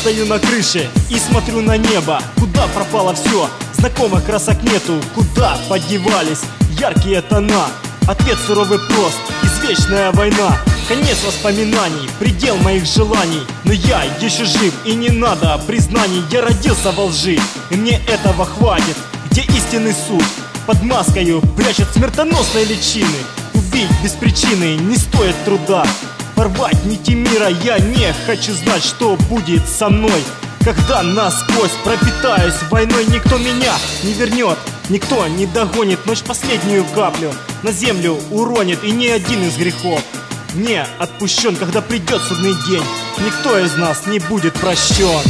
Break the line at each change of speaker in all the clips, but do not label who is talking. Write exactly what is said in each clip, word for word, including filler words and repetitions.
стою на крыше и смотрю на небо. Куда пропало все? Знакомых красок нету. Куда подевались яркие тона? Ответ суровый прост: извечная война. Конец воспоминаний, предел моих желаний. Но я еще жив, и не надо признаний. Я родился во лжи, и мне этого хватит. Где истинный суд? Под маскою прячут смертоносные личины. Убить без причины не стоит труда. Порвать нити мира я не хочу знать, что будет со мной. Когда насквозь пропитаюсь войной, никто меня не вернет, никто не догонит. Ночь последнюю каплю на землю уронит, и ни один из грехов не отпущен. Когда придет судный день, никто из нас не будет прощен.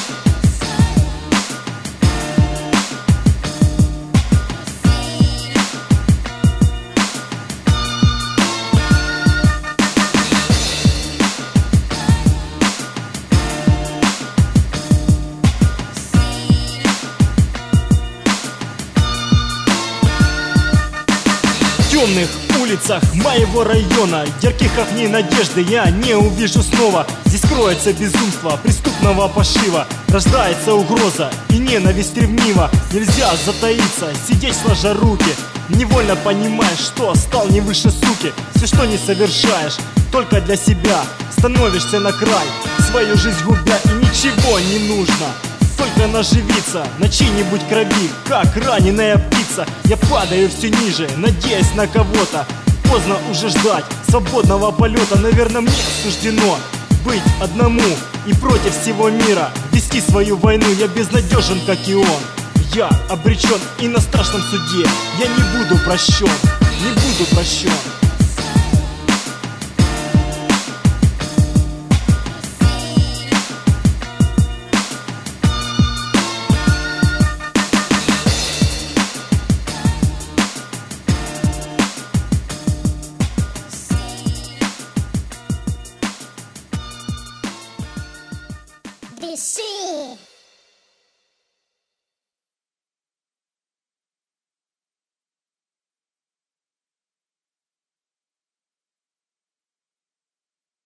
В темных улицах моего района ярких огней надежды я не увижу снова. Здесь кроется безумство преступного пошива. Рождается угроза и ненависть ревнива. Нельзя затаиться, сидеть сложа руки. Невольно понимаешь, что стал не выше суки. Все, что не совершаешь, только для себя. Становишься на край, свою жизнь губя, и ничего не нужно, только наживиться на чьей-нибудь крови, как раненая птица. Я падаю все ниже, надеясь на кого-то. Поздно уже ждать свободного полета. Наверное, мне суждено быть одному и против всего мира вести свою войну. Я безнадежен, как и он. Я обречен, и на страшном суде я не буду прощен, не буду прощен.
Дыши!